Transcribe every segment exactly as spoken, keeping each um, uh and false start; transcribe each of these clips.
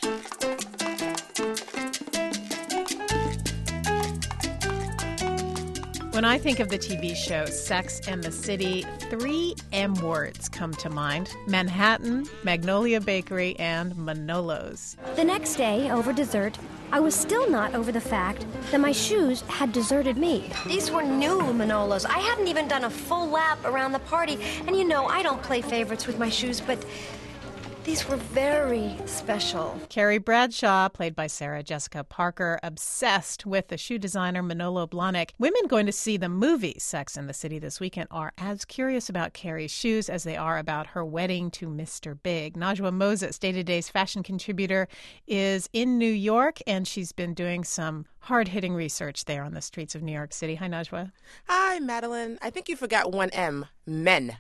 When I think of the T V show Sex and the City, three M words come to mind: Manhattan, Magnolia Bakery, and Manolo's. The next day, over dessert, I was still not over the fact that my shoes had deserted me. These were new Manolos. I hadn't even done a full lap around the party. And you know, I don't play favorites with my shoes, but these were very special. Carrie Bradshaw, played by Sarah Jessica Parker, obsessed with the shoe designer Manolo Blahnik. Women going to see the movie Sex and the City this weekend are as curious about Carrie's shoes as they are about her wedding to Mister Big. Najwa Moses, Day to Day's fashion contributor, is in New York, and she's been doing some hard-hitting research there on the streets of New York City. Hi, Najwa. Hi, Madeline. I think you forgot one M, men.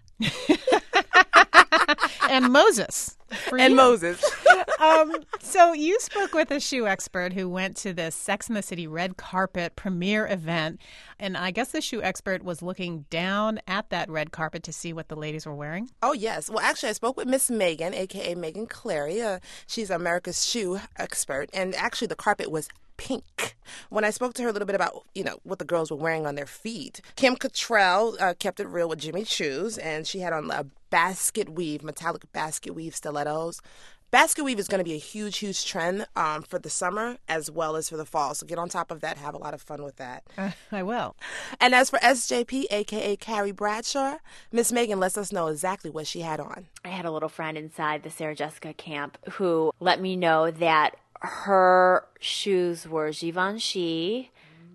And Moses. And you. Moses. um, so you spoke with a shoe expert who went to the Sex and the City red carpet premiere event. And I guess the shoe expert was looking down at that red carpet to see what the ladies were wearing. Oh, yes. Well, actually, I spoke with Miss Megan, a k a. Megan Clary. Uh, she's America's shoe expert. And actually, the carpet was pink. When I spoke to her a little bit about, you know, what the girls were wearing on their feet, Kim Cattrall uh, kept it real with Jimmy Choo's, and she had on a basket weave, metallic basket weave stilettos. Basket weave is going to be a huge, huge trend um, for the summer as well as for the fall. So get on top of that. Have a lot of fun with that. Uh, I will. And as for S J P, a k a. Carrie Bradshaw, Miss Megan lets us know exactly what she had on. I had a little friend inside the Sarah Jessica camp who let me know that her shoes were Givenchy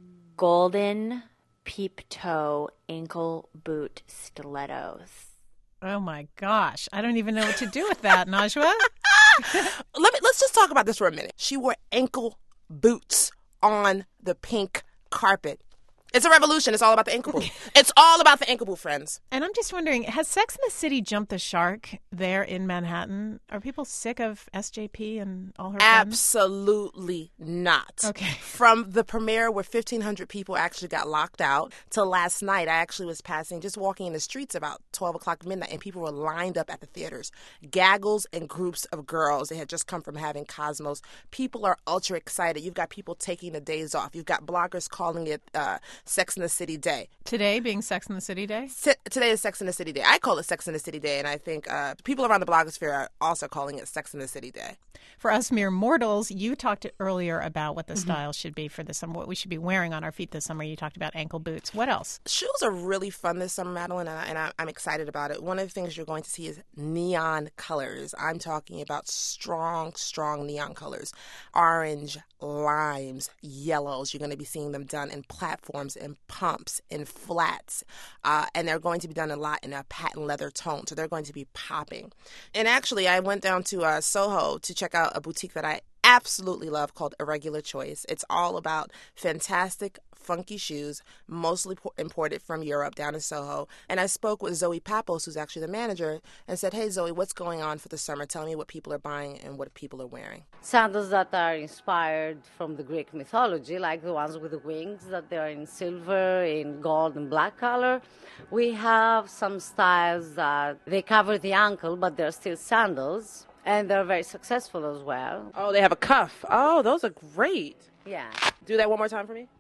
golden peep toe ankle boot stilettos. Oh, my gosh. I don't even know what to do with that, Najwa. Let me, let's just talk about this for a minute. She wore ankle boots on the pink carpet. It's a revolution. It's all about the ankle boot. It's all about the ankle boot, friends. And I'm just wondering, has Sex and the City jumped the shark there in Manhattan? Are people sick of S J P and all her friends? Absolutely not. Okay. From the premiere where fifteen hundred people actually got locked out to last night, I actually was passing, just walking in the streets about twelve o'clock midnight, and people were lined up at the theaters. Gaggles and groups of girls. They had just come from having Cosmos. People are ultra excited. You've got people taking the days off. You've got bloggers calling it uh, Sex and the City Day. Today being Sex and the City Day? Se- today is Sex and the City Day. I call it Sex and the City Day, and I think uh, people around the blogosphere are also calling it Sex and the City Day. For us mere mortals, you talked earlier about what the mm-hmm. style should be for the summer, what we should be wearing on our feet this summer. You talked about ankle boots. What else? Shoes are really fun this summer, Madeline, and, I, and I, I'm excited about it. One of the things you're going to see is neon colors. I'm talking about strong, strong neon colors. Orange, limes, yellows. You're going to be seeing them done in platforms, in pumps, in flats, uh, and they're going to be done a lot in a patent leather tone, so they're going to be popping. And actually, I went down to uh, Soho to check out a boutique that I absolutely love called Irregular Choice. It's all about fantastic, funky shoes, mostly imported from Europe down in Soho. And I spoke with Zoe Papos, who's actually the manager, and said, hey, Zoe, what's going on for the summer? Tell me what people are buying and what people are wearing. Sandals that are inspired from the Greek mythology, like the ones with the wings, that they are in silver, in gold, and black color. We have some styles that they cover the ankle, but they're still sandals. And they're very successful as well. Oh, they have a cuff. Oh, those are great. Yeah. Do that one more time for me.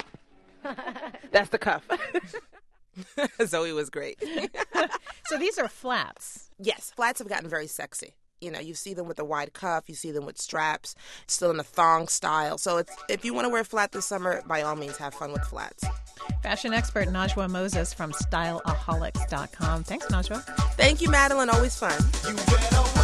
That's the cuff. Zoe was great. So these are flats. Yes, flats have gotten very sexy. You know, you see them with a wide cuff, you see them with straps, still in the thong style. So it's, if you want to wear flat this summer, by all means, have fun with flats. Fashion expert Najwa Moses from styleaholics dot com. Thanks, Najwa. Thank you, Madeline. Always fun. You